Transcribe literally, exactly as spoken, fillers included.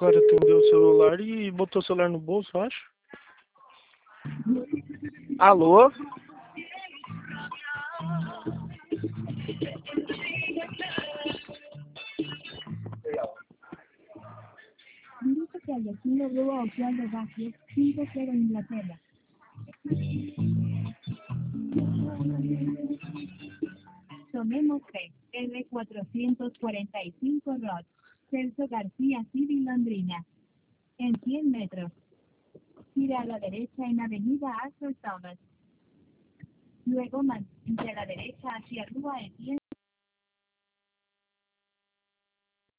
cara atendeu o celular e botou o celular no bolso, eu acho. Alô? Dice que al destino Rua Oswaldo Vázquez, cinco cero Inglaterra. Tomemos fe, R cuatrocientos cuarenta y cinco Rod. Celso García Civil Londrina. En cien metros. Gira a la derecha en Avenida Arthur Thomas. Luego mantente a la derecha hacia Rua Etienne.